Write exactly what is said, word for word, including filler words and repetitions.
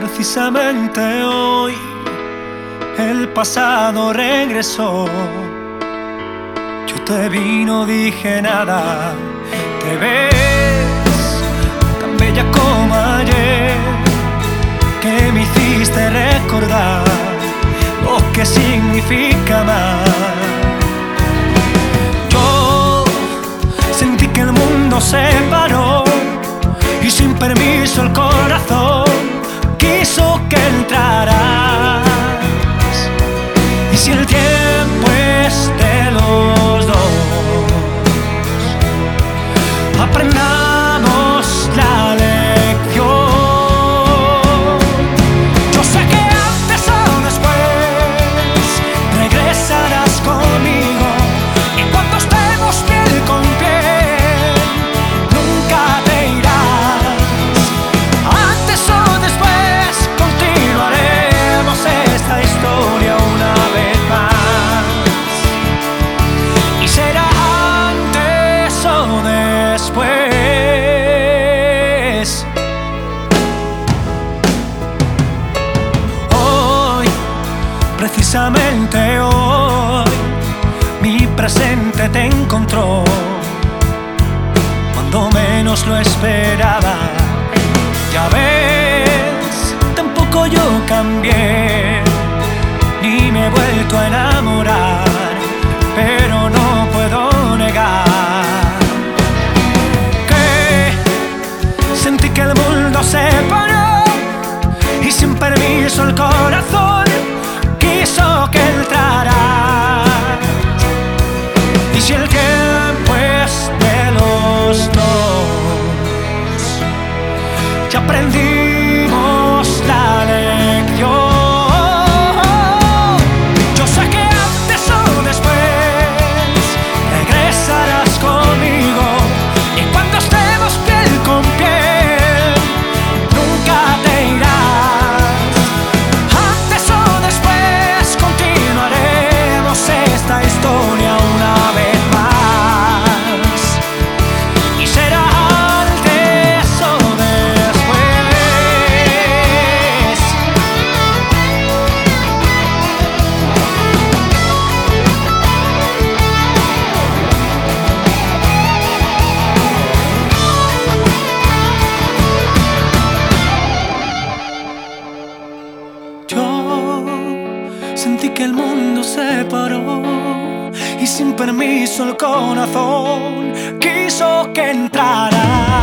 Precisamente hoy el pasado regresó. Yo te vi, no dije nada. Te ves tan bella como ayer, que me hiciste recordar lo que significa amar. Yo sentí que el mundo se paró y sin permiso el corazón quiso que entraras. Y si el tiempo es de los dos, aprendamos la lección. Yo sé que antes o después regresarás conmigo, y cuando estemos piel con piel nunca te irás. Antes o después continuaremos esta historia una vez más, y será antes o después. Hoy, precisamente hoy, mi presente te encontró cuando menos lo esperaba. Ya ves, tampoco yo cambié, ni me he vuelto a enamorar, pero no puedo negar que sentí que el mundo se paró y sin permiso el corazón quiso que entraras. Y si el tiempo es de los dos, ya aprendimos la lección. Yo sé que antes o después regresarás conmigo, y cuando estemos piel con piel nunca te irás. Antes o después continuaremos esta historia una vez más, y será antes o después. Yo sentí que el mundo se paró y sin permiso el corazón quiso que entrara.